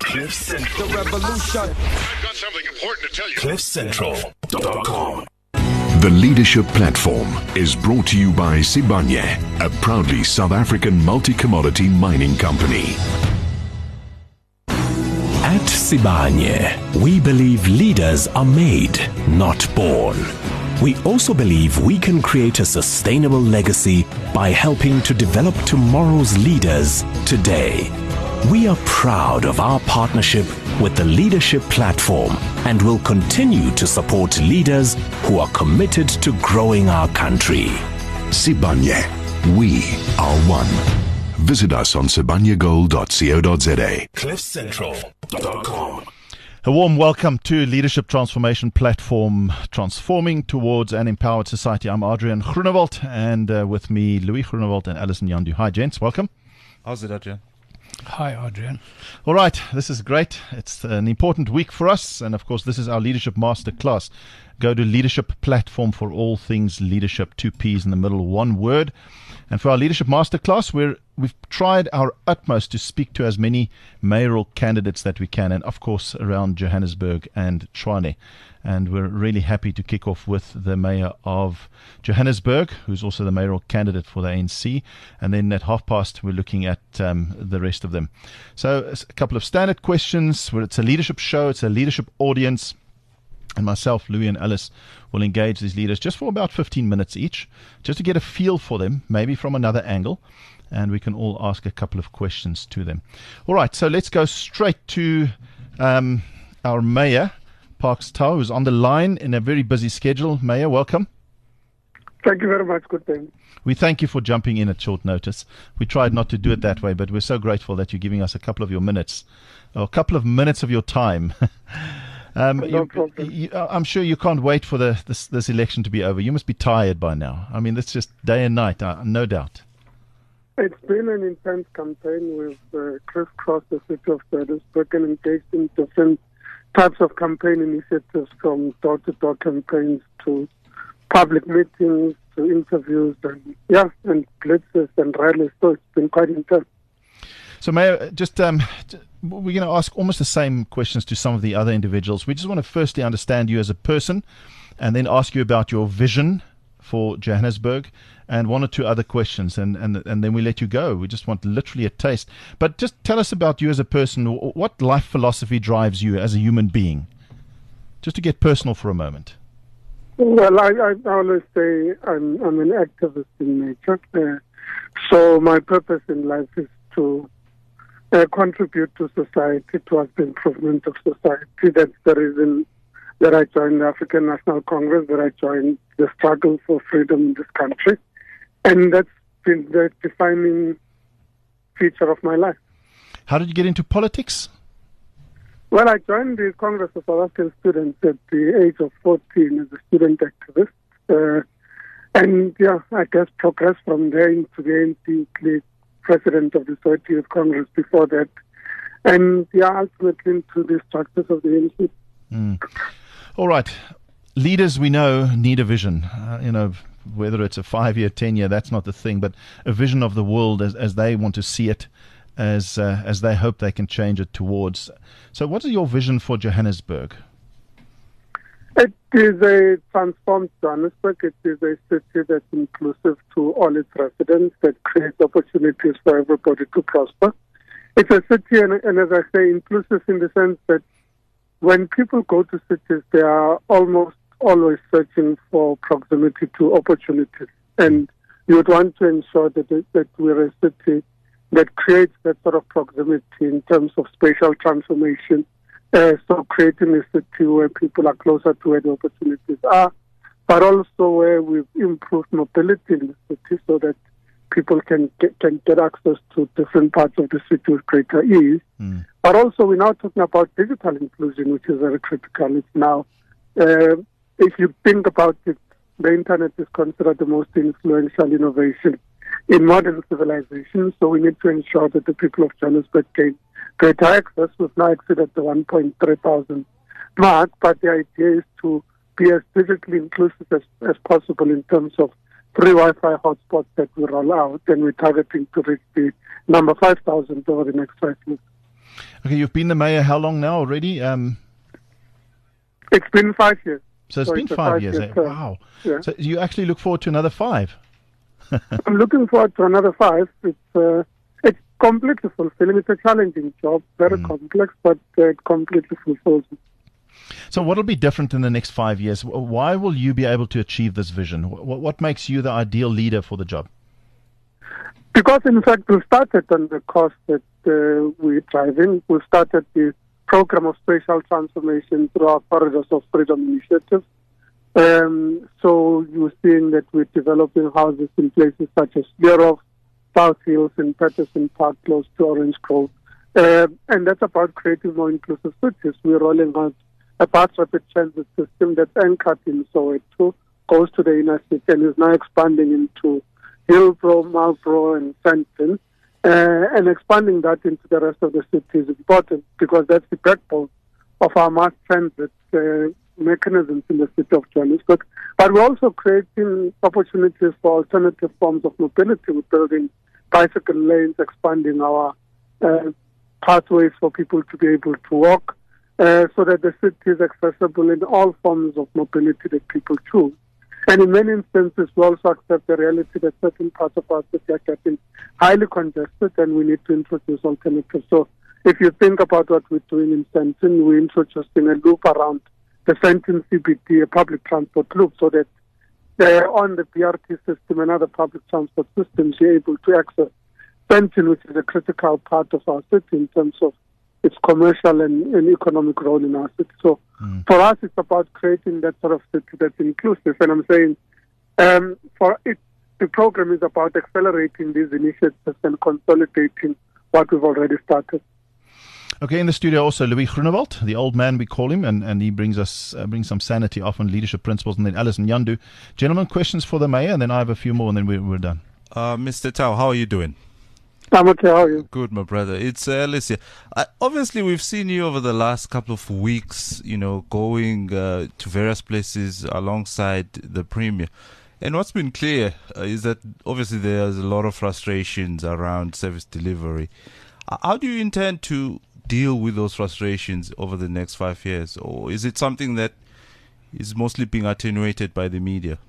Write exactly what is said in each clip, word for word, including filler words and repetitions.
Cliff Central. The revolution. I've got something important to tell you. cliff central dot com. The Leadership Platform is brought to you by Sibanye, a proudly South African multi-commodity mining company. At Sibanye, we believe leaders are made, not born. We also believe we can create a sustainable legacy by helping to develop tomorrow's leaders today. We are proud of our partnership with the Leadership Platform and will continue to support leaders who are committed to growing our country. Sibanye, we are one. Visit us on sibanye gold dot co dot za. cliff central dot com. A warm welcome to Leadership Transformation Platform, transforming towards an empowered society. I'm Adrian Groenewald, and uh, with me, Louis Groenewald and Alison Yandu. Hi, gents. Welcome. How's it, Adrian? Hi, Adrian. All right. This is great. It's an important week for us. And, of course, this is our Leadership Masterclass. Go to Leadership Platform for all things leadership. Two P's in the middle, one word. And for our Leadership Masterclass, we're, we've tried our utmost to speak to as many mayoral candidates that we can, and of course around Johannesburg and Tshwane. And we're really happy to kick off with the mayor of Johannesburg, who's also the mayoral candidate for the A N C. And then at half past, we're looking at um, the rest of them. So a couple of standard questions. Where it's a leadership show, it's a leadership audience. And myself, Louis and Alice will engage these leaders just for about fifteen minutes each, just to get a feel for them, maybe from another angle, and we can all ask a couple of questions to them. All right, so let's go straight to um, our mayor, Parks Tau, who's on the line in a very busy schedule. Mayor, welcome. Thank you very much. Good day. We thank you for jumping in at short notice. We tried not to do it that way, but we're so grateful that you're giving us a couple of your minutes, or a couple of minutes of your time. Um, no you, problem. You, I'm sure you can't wait for the, this, this election to be over. You must be tired by now. I mean, it's just day and night, uh, no doubt. It's been an intense campaign. We've uh, crisscrossed the city of Johannesburg and engaged in different types of campaign initiatives, from door-to-door campaigns to public meetings to interviews and, yeah, and blitzes and rallies. So it's been quite intense. So, Mayor, just um, we're going to ask almost the same questions to some of the other individuals. We just want to firstly understand you as a person, and then ask you about your vision for Johannesburg, and one or two other questions, and, and, and then we let you go. We just want literally a taste. But just tell us about you as a person. What life philosophy drives you as a human being? Just to get personal for a moment. Well, I, I always say I'm, I'm an activist in nature. Uh, so my purpose in life is to Uh, contribute to society, towards the improvement of society. That's the reason that I joined the African National Congress, that I joined the struggle for freedom in this country. And that's been the defining feature of my life. How did you get into politics? Well, I joined the Congress of South African Students at the age of fourteen as a student activist. Uh, and, yeah, I guess progressed from there into the A N C, president of the Soweto Youth Congress before that, and yeah, ultimately into the structures of the A N C. Mm. All right. Leaders, we know, need a vision. Uh, you know, whether it's a five-year, ten-year, that's not the thing, but a vision of the world as, as they want to see it, as uh, as they hope they can change it towards. So what is your vision for Johannesburg? It is a transformed Johannesburg. It is a city that's inclusive to all its residents, that creates opportunities for everybody to prosper. It's a city, and, and as I say, inclusive in the sense that when people go to cities, they are almost always searching for proximity to opportunities. And you would want to ensure that, that we're a city that creates that sort of proximity in terms of spatial transformation. Uh, so creating a city where people are closer to where the opportunities are, but also where we've improved mobility in the city so that people can get, can get access to different parts of the city with greater ease. Mm. But also we're now talking about digital inclusion, which is very critical. It's now, uh, if you think about it, the internet is considered the most influential innovation in modern civilization. So we need to ensure that the people of Johannesburg gain greater access. We've now exceeded the one point three thousand mark, but the idea is to be as digitally inclusive as, as possible in terms of free Wi-Fi hotspots that we roll out, and we're targeting to reach the number five thousand over the next five years. Okay, you've been the mayor how long now already? Um, It's been five years. so it's So been it's a five years. five-year Eh? term. Wow. Yeah. So you actually look forward to another five? I'm looking forward to another five. It's uh, it's completely fulfilling. It's a challenging job, very Mm. complex, but uh, it completely fulfills me. So what will be different in the next five years? Wh- Why will you be able to achieve this vision? Wh- What makes you the ideal leader for the job? Because, in fact, we started on the course that uh, we're driving. We started the program of spatial transformation through our Corridors of Freedom initiative. Um, so you're seeing that we're developing houses in places such as Leroff, South Hills, and Patterson Park, close to Orange Grove. Uh, and that's about creating more inclusive cities. We're rolling out a bus rapid transit system that's anchored in Soweto, goes to the inner city, and is now expanding into Hillbrow, Marlborough, and Sandton. Uh, and expanding that into the rest of the city is important because that's the backbone of our mass transit uh, mechanisms in the city of Johannesburg. But we're also creating opportunities for alternative forms of mobility. We're building bicycle lanes, expanding our uh, pathways for people to be able to walk, uh, so that the city is accessible in all forms of mobility that people choose. And in many instances, we also accept the reality that certain parts of our city are getting highly congested and we need to introduce alternatives. So if you think about what we're doing in Sandton, we're introducing a loop around the Sandton C B D, a public transport loop, so that uh, on the B R T system and other public transport systems, you're able to access Sandton, which is a critical part of our city in terms of its commercial and, and economic role in our city. So mm. for us, it's about creating that sort of city that's inclusive. And I'm saying um, for it, the program is about accelerating these initiatives and consolidating what we've already started. Okay, in the studio also Louis Groenewald, the old man we call him, and, and he brings us uh, brings some sanity off on leadership principles, and then Alison Yandu. Gentlemen, questions for the mayor, and then I have a few more, and then we're, we're done. Uh, Mister Tau, how are you doing? I'm okay, how are you? Good, my brother. It's uh, Alicia. Uh, obviously, we've seen you over the last couple of weeks, you know, going uh, to various places alongside the Premier. And what's been clear uh, is that obviously there's a lot of frustrations around service delivery. Uh, how do you intend to deal with those frustrations over the next five years? Or is it something that is mostly being attenuated by the media?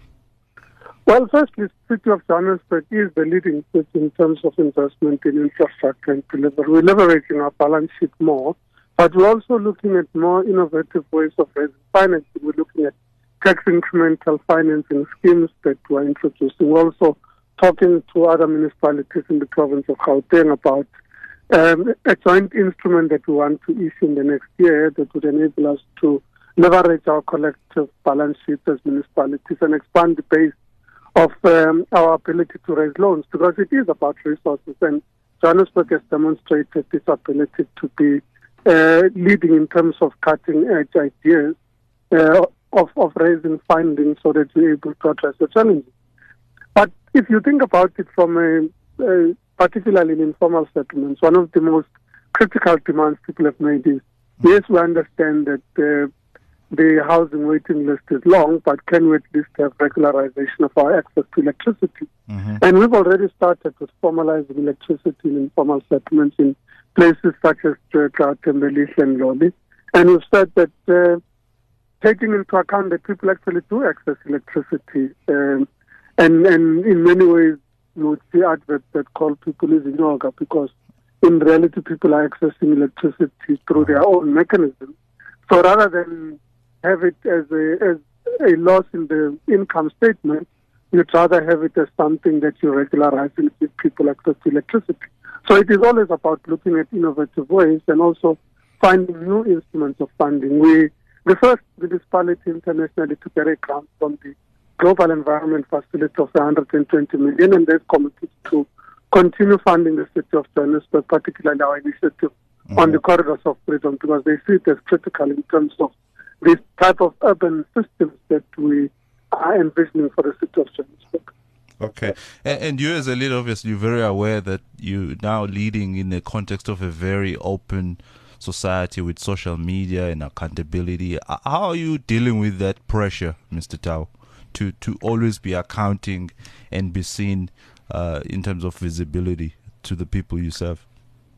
Well, firstly, the City of Johannesburg is the leading city in terms of investment in infrastructure and delivery. We're leveraging our balance sheet more, but we're also looking at more innovative ways of raising financing. We're looking at tax incremental financing schemes that we're introducing. We're also talking to other municipalities in the province of Gauteng about um, a joint instrument that we want to issue in the next year that would enable us to leverage our collective balance sheets as municipalities and expand the base of um, our ability to raise loans, because it is about resources, and Johannesburg has demonstrated this ability to be uh, leading in terms of cutting-edge ideas uh, of, of raising funding so that we're able to address the challenges. But if you think about it from a, a particularly in informal settlements, one of the most critical demands people have made is, yes, we understand that uh, the housing waiting list is long, but can we at least have regularization of our access to electricity? Mm-hmm. And we've already started with formalizing electricity in informal settlements in places such as Stewart, Tembelihle, and Loli. And we've said that uh, taking into account that people actually do access electricity, um, and, and in many ways you would see adverts that call people using yoga, because in reality people are accessing electricity through their own mechanisms. So rather than have it as a, as a loss in the income statement, you'd rather have it as something that you regularize and give people access to electricity. So it is always about looking at innovative ways and also finding new instruments of funding. We, the first municipality internationally to get a grant from the Global Environment Facility of one hundred twenty million, and they've committed to continue funding the city of Johannesburg, particularly our initiative mm-hmm. on the Corridors of Freedom, because they see it as critical in terms of this type of urban systems that we are envisioning for the city of Johannesburg. Okay. And, and you as a leader, obviously, you're very aware that you're now leading in the context of a very open society with social media and accountability. How are you dealing with that pressure, Mister Tau, to, to always be accounting and be seen uh, in terms of visibility to the people you serve?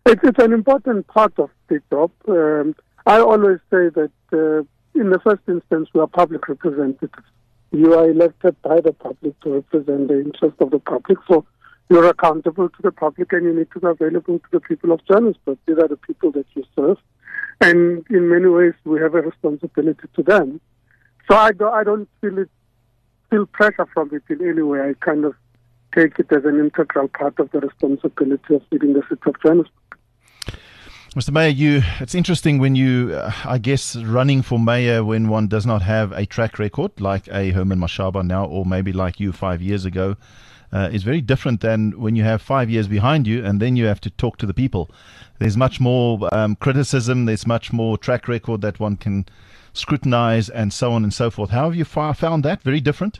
It's, it's an important part of the job. Um, I always say that uh, in the first instance, we are public representatives. You are elected by the public to represent the interest of the public. So you're accountable to the public and you need to be available to the people of Johannesburg. These are the people that you serve. And in many ways, we have a responsibility to them. So I don't, I don't feel it, feel pressure from it in any way. I kind of take it as an integral part of the responsibility of leading the city of Johannesburg. Mister Mayor, you, it's interesting when you, uh, I guess, running for mayor when one does not have a track record like a Herman Mashaba now, or maybe like you five years ago, uh, is very different than when you have five years behind you and then you have to talk to the people. There's much more um, criticism, there's much more track record that one can scrutinize and so on and so forth. How have you far found that? Very different?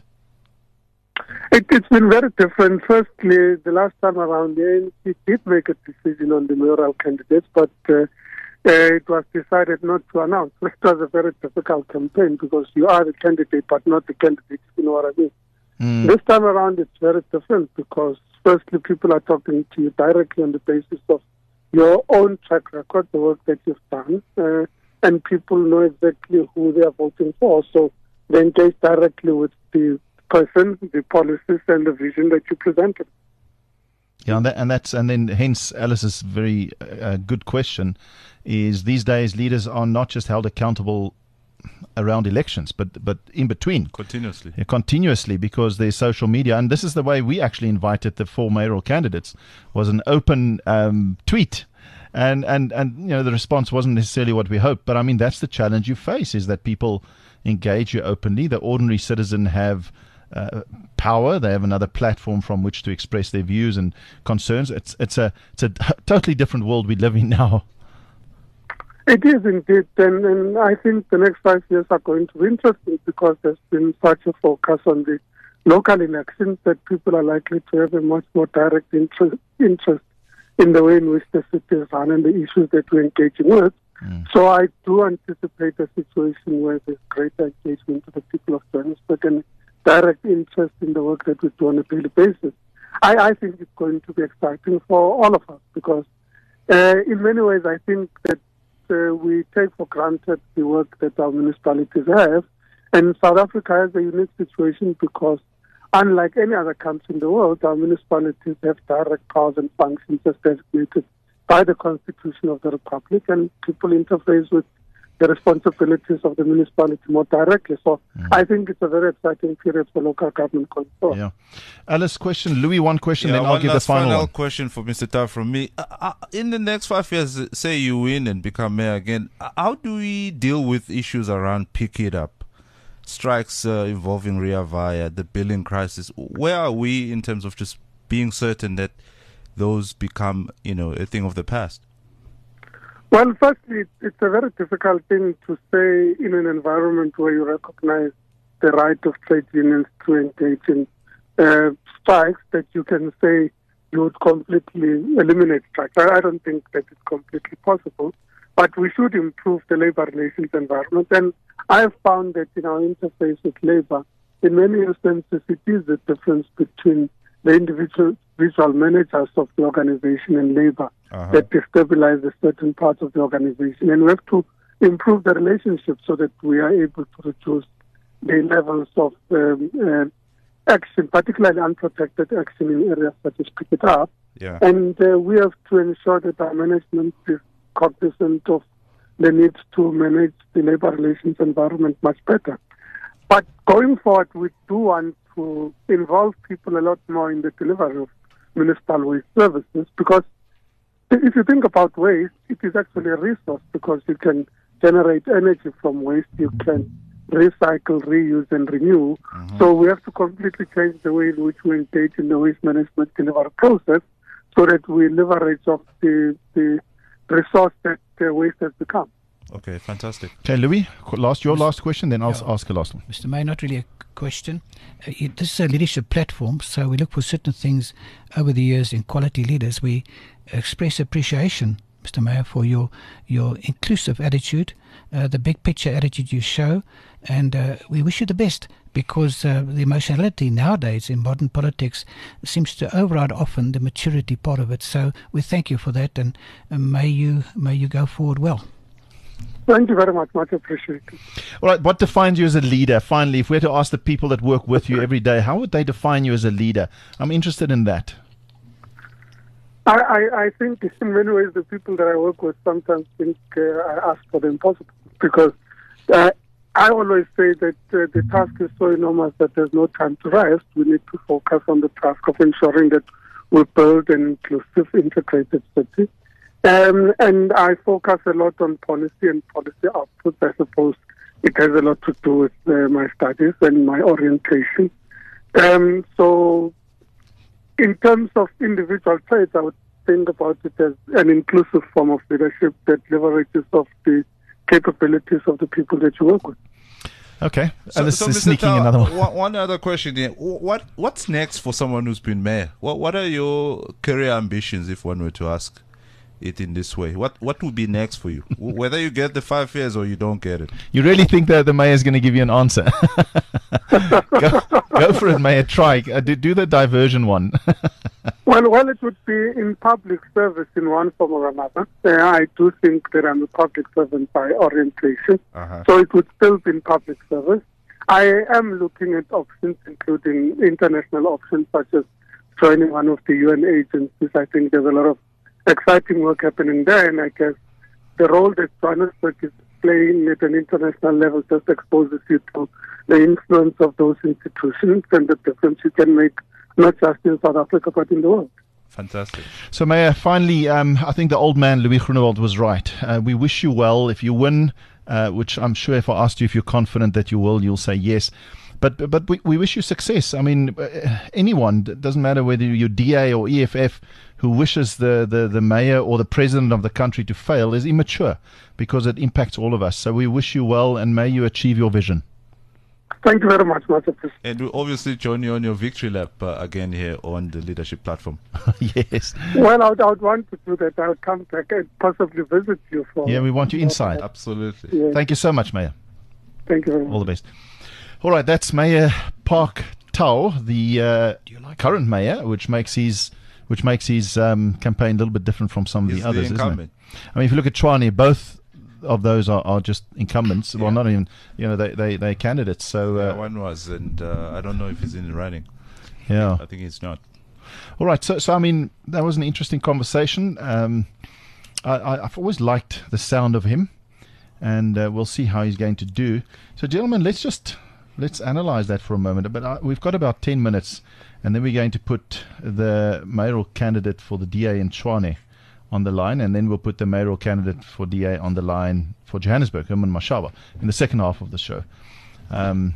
It, it's been very different. Firstly, the last time around, the A N C did make a decision on the mayoral candidates, but uh, uh, it was decided not to announce. It was a very difficult campaign because you are the candidate, but not the candidate, you know what I mean? Mm. This time around, it's very different because, firstly, people are talking to you directly on the basis of your own track record, the work that you've done, uh, and people know exactly who they are voting for. So they engage directly with the person, the policies and the vision that you presented. Yeah, and, that, and that's and then hence Alice's very uh, good question is these days leaders are not just held accountable around elections, but but in between continuously, yeah, continuously because there's social media, and this is the way we actually invited the four mayoral candidates. Was an open um, tweet. And, and, and you know the response wasn't necessarily what we hoped, but I mean that's the challenge you face is that people engage you openly. The ordinary citizen have Uh, power. They have another platform from which to express their views and concerns. It's it's a it's a totally different world we live in now. It is indeed, and, and I think the next five years are going to be interesting because there's been such a focus on the local elections that people are likely to have a much more direct interest, interest in the way in which the city is run and the issues that we're engaging with. Mm. So I do anticipate a situation where there's greater engagement to the people of Johannesburg and direct interest in the work that we do on a daily basis. I, I think it's going to be exciting for all of us because uh, in many ways I think that uh, we take for granted the work that our municipalities have, and South Africa has a unique situation because unlike any other country in the world, our municipalities have direct powers and functions as designated by the Constitution of the Republic, and people interface with the responsibilities of the municipality more directly. So mm. I think it's a very exciting period for local government going forward. Yeah. Alice, question. Louis, one question, yeah, then I'll give the final, final one. question for Mister Tau from me. Uh, uh, in the next five years, say you win and become mayor again, uh, how do we deal with issues around Pick It Up, strikes uh, involving Rea Vaya, the billing crisis? Where are we in terms of just being certain that those become, you know, a thing of the past? Well, firstly, it's a very difficult thing to say in an environment where you recognize the right of trade unions to engage in uh, strikes that you can say you would completely eliminate strikes. I don't think that it's completely possible, but we should improve the labor relations environment. And I've found that in our interface with labor, in many instances, it is the difference between the individual visual managers of the organization and labor uh-huh. that destabilize a certain parts of the organization. And we have to improve the relationship so that we are able to reduce the levels of um, uh, action, particularly unprotected action in areas such as Pick It Up. Yeah. And uh, we have to ensure that our management is cognizant of the need to manage the labor relations environment much better. But going forward, we do want to involve people a lot more in the delivery of municipal waste services, because if you think about waste, it is actually a resource because you can generate energy from waste, you can recycle, reuse, and renew. Mm-hmm. So we have to completely change the way in which we engage in the waste management delivery process so that we leverage off the, the resource that uh, waste has become. Okay, fantastic. Okay, Louis, last your last question, then I'll yeah. ask a last one. Mister May, not really a question. Uh, this is a leadership platform, so we look for certain things over the years in quality leaders. We express appreciation Mister Mayor, for your your inclusive attitude, uh, the big picture attitude you show, and uh, we wish you the best, because uh, the emotionality nowadays in modern politics seems to override often the maturity part of it. So we thank you for that, and uh, may you may you go forward well. Thank you very much. Much appreciated. All right, what defines you as a leader? Finally, if we had to ask the people that work with you every day, how would they define you as a leader? I'm interested in that. I, I, I think in many ways the people that I work with sometimes think uh, I ask for the impossible, because uh, I always say that uh, the task is so enormous that there's no time to rest. We need to focus on the task of ensuring that we build an inclusive, integrated city. Um, and I focus a lot on policy and policy outputs. I suppose it has a lot to do with uh, my studies and my orientation. Um, so in terms of individual traits, I would think about it as an inclusive form of leadership that leverages of the capabilities of the people that you work with. Okay. So, Alice so is Mister sneaking Tau, another one. one. One other question here. What What's next for someone who's been mayor? What What are your career ambitions, if one were to ask it in this way? What What would be next for you? Whether you get the five years or you don't get it. You really think that the mayor is going to give you an answer? go, go for it, Mayor. Try. Uh, do, do the diversion one. Well, well, it would be in public service in one form or another. Uh, I do think that I'm a public servant by orientation, Uh-huh. so it would still be in public service. I am looking at options, including international options, such as joining one of the U N agencies. I think there's a lot of exciting work happening there, and I guess the role that Johannesburg is playing at an international level just exposes you to the influence of those institutions and the difference you can make, not just in South Africa, but in the world. Fantastic. So, Mayor, finally, um, I think the old man, Louis Groenewald, was right. Uh, we wish you well. If you win, uh, which I'm sure if I asked you if you're confident that you will, you'll say yes. But but we, we wish you success. I mean, uh, anyone, it doesn't matter whether you're D A or E F F, who wishes the, the, the mayor or the president of the country to fail is immature, because it impacts all of us. So we wish you well, and may you achieve your vision. Thank you very much, much appreciated. And we'll obviously join you on your victory lap uh, again here on the leadership platform. Yes. Well, I would, I would want to do that. I would come back and possibly visit you for. Yeah, we want you inside. Absolutely. Yeah. Thank you so much, Mayor. Thank you very much. All the best. All right, that's Mayor Park Tau, the uh, like current mayor, which makes his which makes his um, campaign a little bit different from some of He's the others, the isn't it? incumbent. I mean, if you look at Tshwane, both of those are, are just incumbents. Yeah. Well, not even, you know, they they they candidates. So Yeah, uh, one was, and uh, I don't know if he's in the running. yeah. I think he's not. All right, so so I mean, that was an interesting conversation. Um, I, I, I've always liked the sound of him, and uh, we'll see how he's going to do. So, gentlemen, let's just let's analyze that for a moment. But uh, we've got about ten minutes, and then we're going to put the mayoral candidate for the D A in Tshwane on the line, and then we'll put the mayoral candidate for D A on the line for Johannesburg, Herman Mashaba, in the second half of the show. Um,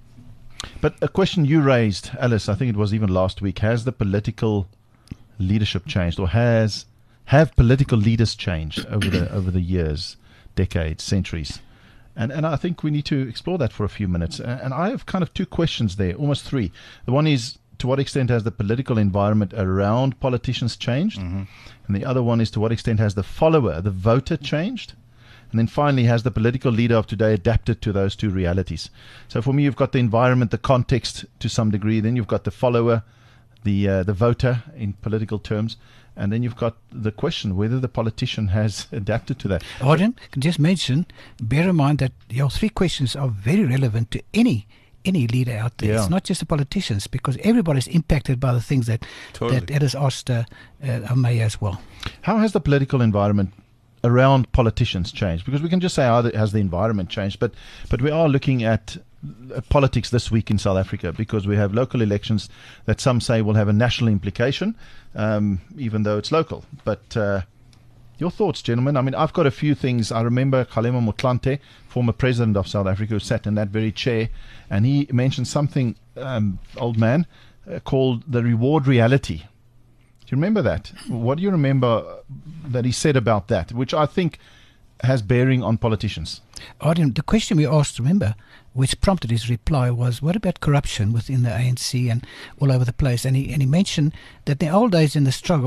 but a question you raised, Alice, I think it was even last week: has the political leadership changed, or has have political leaders changed over the over the years, decades, centuries? And and I think we need to explore that for a few minutes. And, and I have kind of two questions there, almost three. The one is, to what extent has the political environment around politicians changed? Mm-hmm. And the other one is, to what extent has the follower, the voter, changed? And then finally, has the political leader of today adapted to those two realities? So for me, you've got the environment, the context to some degree. Then you've got the follower, the uh, the voter in political terms. And then you've got the question whether the politician has adapted to that. Arden, can just mention, bear in mind that your three questions are very relevant to any any leader out there. Yeah. It's not just the politicians, because everybody's impacted by the things that Totally. that Ed has asked uh, uh, our mayor as well. How has the political environment around politicians changed? Because we can just say, how the, has the environment changed? But but we are looking at uh, politics this week in South Africa, because we have local elections that some say will have a national implication, um, even though it's local. But uh, your thoughts, gentlemen? I mean, I've got a few things. I remember Kgalema Motlanthe, former president of South Africa, who sat in that very chair, and he mentioned something, um, old man, uh, called the reward reality. Do you remember that? What do you remember that he said about that, which I think has bearing on politicians? Arden, the question we asked, remember, which prompted his reply was, what about corruption within the A N C and all over the place? And he, and he mentioned that in the old days in the struggle,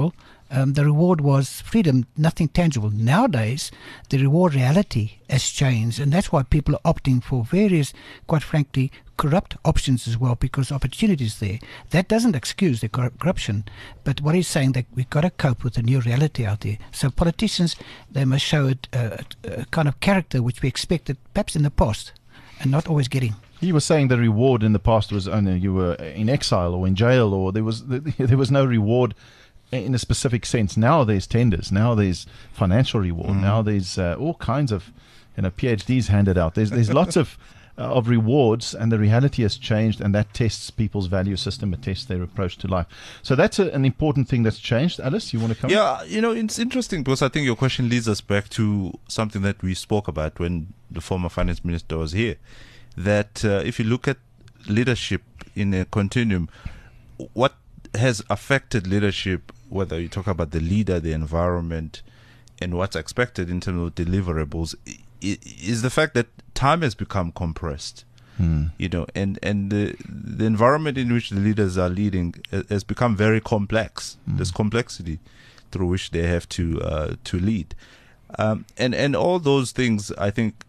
um, the reward was freedom, nothing tangible. Nowadays, the reward reality has changed, and that's why people are opting for various, quite frankly, corrupt options as well, because opportunity is there. That doesn't excuse the cor- corruption, but what he's saying that we've got to cope with the new reality out there. So politicians, they must show a, a, a kind of character which we expected perhaps in the past and not always getting. He was saying the reward in the past was only you were in exile or in jail, or there was there was no reward in a specific sense. Now there's tenders. Now there's financial reward. Mm. Now there's uh, all kinds of, you know, PhDs handed out. There's there's lots of uh, of rewards, and the reality has changed, and that tests people's value system. It tests their approach to life. So that's a, an important thing that's changed. Alice, you want to come? Yeah, you know, it's interesting because I think your question leads us back to something that we spoke about when the former finance minister was here. That uh, if you look at leadership in a continuum, what has affected leadership, whether you talk about the leader, the environment, and what's expected in terms of deliverables, is the fact that time has become compressed. Hmm. You know, and, and the, the environment in which the leaders are leading has become very complex. Hmm. There's complexity through which they have to uh, to lead. Um, and, and all those things, I think,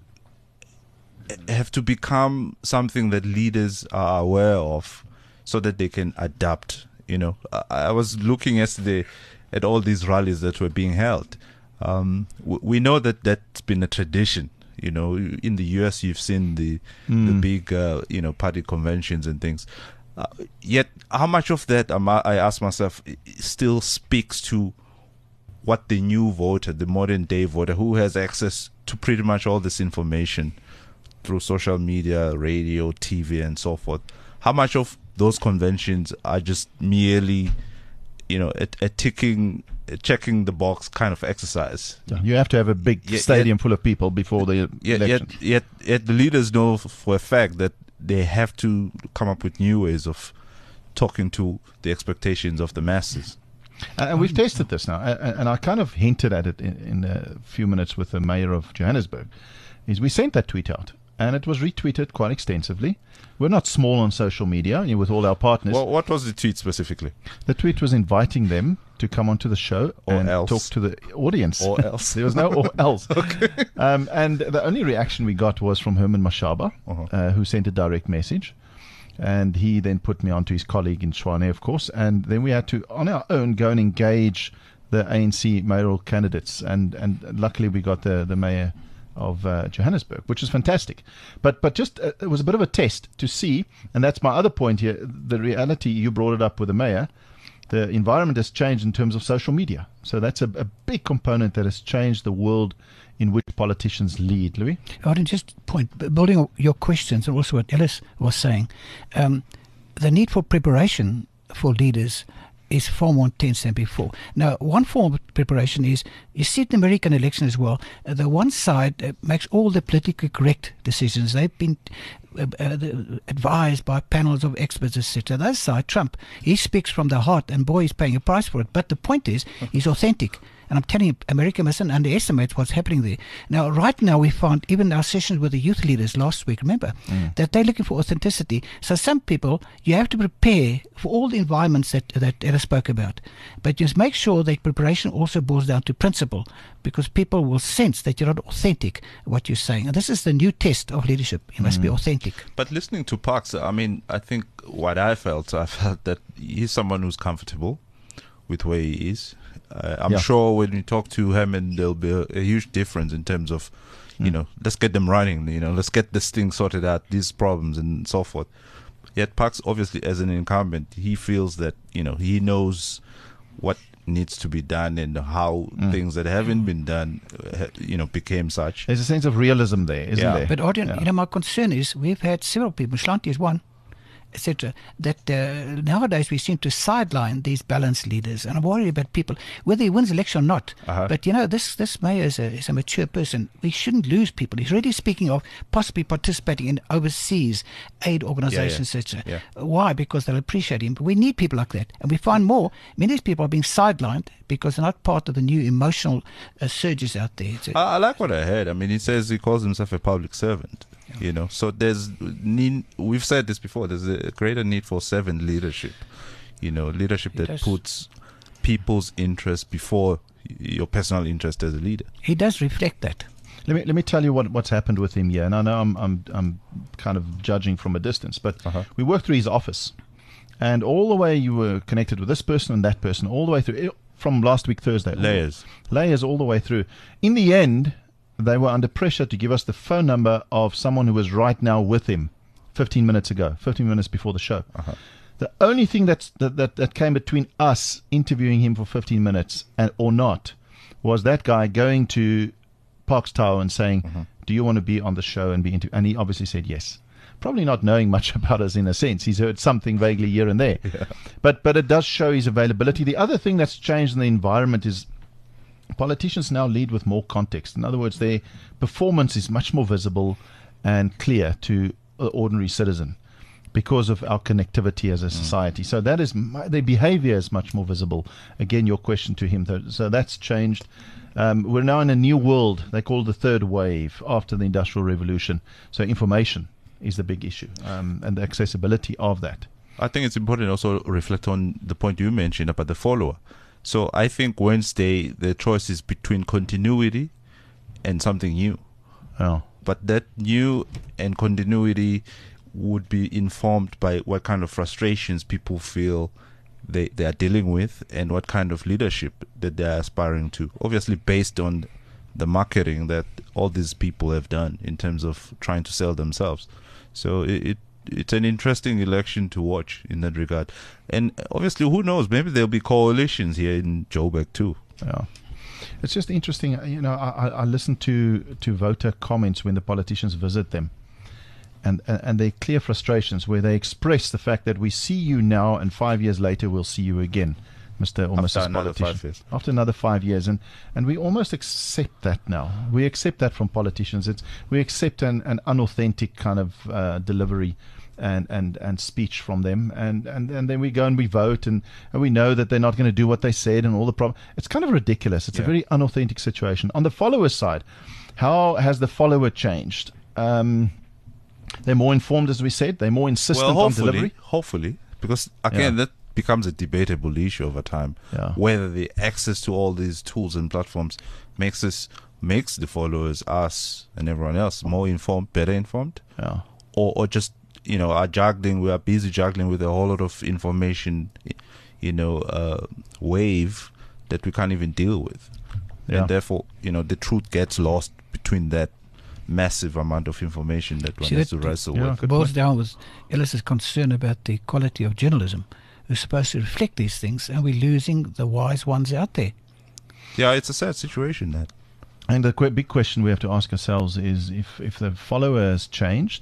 have to become something that leaders are aware of so that they can adapt. You know, I, I was looking yesterday at all these rallies that were being held. Um, w- we know that that's been a tradition. You know, in the U S, you've seen the mm. the big, uh, you know, party conventions and things. Uh, yet, how much of that, um, I ask myself, still speaks to what the new voter, the modern day voter, who has access to pretty much all this information through social media, radio, T V, and so forth. How much of those conventions are just merely, you know, a, a ticking, a checking the box kind of exercise? Yeah, you have to have a big yet, stadium yet, full of people before the yet, election. Yet, yet, yet the leaders know for a fact that they have to come up with new ways of talking to the expectations of the masses. And, and we've tested this now, and, and I kind of hinted at it in, in a few minutes with the mayor of Johannesburg, is we sent that tweet out. And it was retweeted quite extensively. We're not small on social media, you know, with all our partners. Well, what was the tweet specifically? The tweet was inviting them to come onto the show or and else. talk to the audience. Or else. There was no or else. Okay. Um, and the only reaction we got was from Herman Mashaba, uh-huh. uh, who sent a direct message. And he then put me on to his colleague in Tshwane, of course. And then we had to, on our own, go and engage the A N C mayoral candidates. And, and luckily we got the, the mayor of uh, Johannesburg, which is fantastic. But but just uh, it was a bit of a test to see, and that's my other point here, the reality, you brought it up with the mayor, the environment has changed in terms of social media. So that's a, a big component that has changed the world in which politicians lead. Louis? I didn't just point, building on your questions and also what Ellis was saying, um, the need for preparation for leaders is far more intense than before. Now, one form of preparation is, you see it in the American election as well, uh, the one side uh, makes all the politically correct decisions. They've been uh, uh, advised by panels of experts, et cetera. The other side, Trump, he speaks from the heart, and boy, he's paying a price for it. But the point is, he's authentic. And I'm telling you, America mustn't underestimate what's happening there. Now, right now, we found, even our sessions with the youth leaders last week, remember, mm. that they're looking for authenticity. So some people, you have to prepare for all the environments that, that Ella spoke about. But just make sure that preparation also boils down to principle, because people will sense that you're not authentic, what you're saying. And this is the new test of leadership. You must mm. be authentic. But listening to Parks, I mean, I think what I felt, I felt that he's someone who's comfortable with where he is. Uh, I'm yeah. sure when you talk to him, and there'll be a, a huge difference in terms of, you mm. know, let's get them running, you know, let's get this thing sorted out, these problems and so forth. Yet Parks, obviously, as an incumbent, he feels that, you know, he knows what needs to be done and how mm. things that haven't been done, uh, you know, became such. There's a sense of realism there, isn't yeah. there? But, Adrian, yeah. you know, my concern is we've had several people, Shlanti is one, et cetera, that uh, nowadays we seem to sideline these balanced leaders, and I'm worried about people, whether he wins election or not. Uh-huh. But, you know, this this mayor is a, is a mature person. We shouldn't lose people. He's already speaking of possibly participating in overseas aid organizations, yeah, yeah. et cetera. Yeah. Why? Because they'll appreciate him. But we need people like that. And we find more, many of these people are being sidelined because they're not part of the new emotional uh, surges out there. A, I, I like what I heard. I mean, he says he calls himself a public servant. You know, so there's need, we've said this before, there's a greater need for servant leadership, you know, leadership that puts people's interest before your personal interest as a leader. He does reflect that. Let me let me tell you what, what's happened with him here. And I know I'm I'm I'm kind of judging from a distance, but Uh-huh. we worked through his office, and all the way you were connected with this person and that person, all the way through it- from last week Thursday. Layers. layers all the way through. In the end, they were under pressure to give us the phone number of someone who was right now with him fifteen minutes ago, fifteen minutes before the show. Uh-huh. The only thing that's, that, that, that came between us interviewing him for fifteen minutes and, or not was that guy going to Parks Tower and saying, Uh-huh. do you want to be on the show and be interviewed? And he obviously said yes. Probably not knowing much about us in a sense. He's heard something vaguely here and there. Yeah. But but it does show his availability. The other thing that's changed in the environment is politicians now lead with more context. In other words, their performance is much more visible and clear to the ordinary citizen because of our connectivity as a society. So that is mu- their behavior is much more visible. Again, your question to him. th- So that's changed. Um, we're now in a new world. They call it the third wave after the Industrial Revolution. So information is the big issue, um, and the accessibility of that. I think it's important also to reflect on the point you mentioned about the follower. So I think Wednesday, the choice is between continuity and something new. Oh. But that new and continuity would be informed by what kind of frustrations people feel they, they are dealing with and what kind of leadership that they are aspiring to. Obviously based on the marketing that all these people have done in terms of trying to sell themselves. So it, it it's an interesting election to watch in that regard. And obviously, who knows, maybe there'll be coalitions here in Joburg too. Yeah. It's just interesting, you know, I, I I listen to, to voter comments when the politicians visit them, and, and, and their clear frustrations where they express the fact that we see you now and five years later we'll see you again, Mister or After Missus another Politician. five years. After another five years. And, and we almost accept that now. We accept that from politicians. It's We accept an, an unauthentic kind of uh, delivery and, and, and speech from them, and, and, and then we go and we vote, and, and we know that they're not going to do what they said and all the problem. It's kind of ridiculous. It's Yeah. a very unauthentic situation. On the follower side, how has the follower changed? Um, they're more informed, as we said. They're more insistent Well, on hopefully, delivery. hopefully, because again, Yeah. that becomes a debatable issue over time. Yeah. Whether the access to all these tools and platforms makes us makes the followers, us, and everyone else more informed, better informed, Yeah. or or just you know are juggling. We are busy juggling with a whole lot of information, you know, uh, wave that we can't even deal with, Yeah. and therefore, you know, the truth gets lost between that massive amount of information that one See, has that- to wrestle yeah, with. good boils point. down with Ellis's concern about the quality of journalism, who's supposed to reflect these things, and we're losing the wise ones out there. Yeah, it's a sad situation. That And the que- big question we have to ask ourselves is if, if the follower has changed,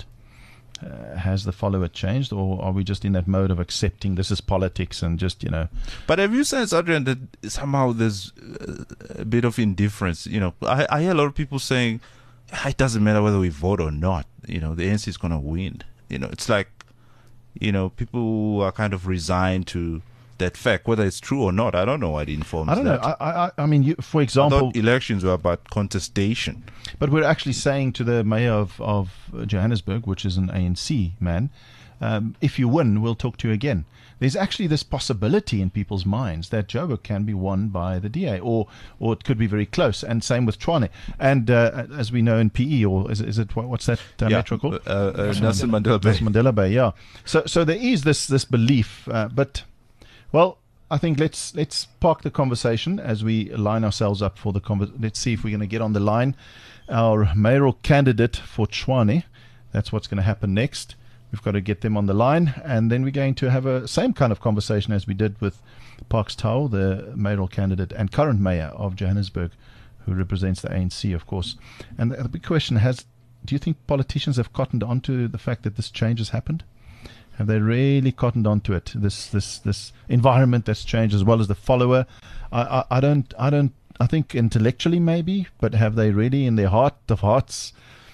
uh, has the follower changed, or are we just in that mode of accepting this is politics and just, you know, But have you sensed, Adrian, that somehow there's uh, a bit of indifference? You know, I, I hear a lot of people saying, "Ah, it doesn't matter whether we vote or not. You know, the A N C is going to win." You know, it's like, you know, people are kind of resigned to that fact, whether it's true or not. I don't know what informs I don't know. that. I, I, I mean, you, for I example, thought elections were about contestation. but we're actually saying to the mayor of, of Johannesburg, which is an A N C man, um, if you win, we'll talk to you again. There's actually this possibility in people's minds that Joburg can be won by the D A, or or it could be very close. And same with Tshwane. And uh, as we know in P E, or is, is it what, what's that uh, Yeah, metro called? uh, uh, Nelson Mandela Bay. Nelson Mandela Bay, yeah. So so there is this this belief, uh, but well, I think let's let's park the conversation as we line ourselves up for the conver- let's see if we're going to get on the line our mayoral candidate for Tshwane. That's what's going to happen next. We've got to get them on the line, and then we're going to have a same kind of conversation as we did with Parks Tau, the mayoral candidate and current mayor of Johannesburg, who represents the A N C, of course. And the, the big question has: do you think politicians have cottoned onto the fact that this change has happened? Have they really cottoned onto it? This this this environment that's changed, as well as the follower. I, I, I don't I don't I think intellectually maybe, but have they really in their heart of hearts?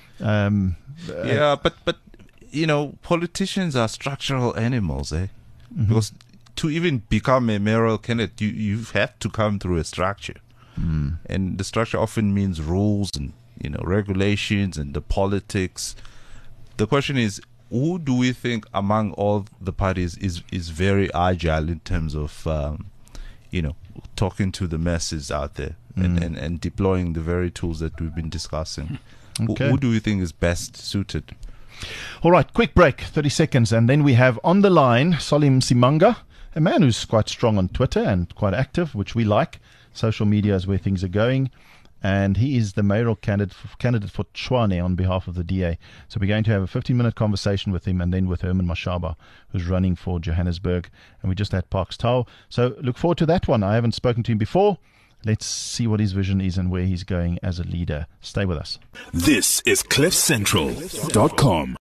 Um, uh, Yeah, but but you know, politicians are structural animals, eh? Mm-hmm. Because to even become a mayoral candidate, you you have to come through a structure, Mm. and the structure often means rules and you know regulations and the politics. The question is, who do we think among all the parties is is very agile in terms of um, you know, talking to the masses out there Mm. and, and, and deploying the very tools that we've been discussing. Okay. Who, who do you think is best suited? All right, quick break, thirty seconds, and then we have on the line Salim Simanga, a man who's quite strong on Twitter and quite active, which we like. Social media is where things are going. And he is the mayoral candidate for, candidate for Tshwane on behalf of the D A. So we're going to have a fifteen-minute conversation with him, and then with Herman Mashaba, who's running for Johannesburg. And we just had Parks Tau. So look forward to that one. I haven't spoken to him before. Let's see what his vision is and where he's going as a leader. Stay with us. This is cliff central dot com.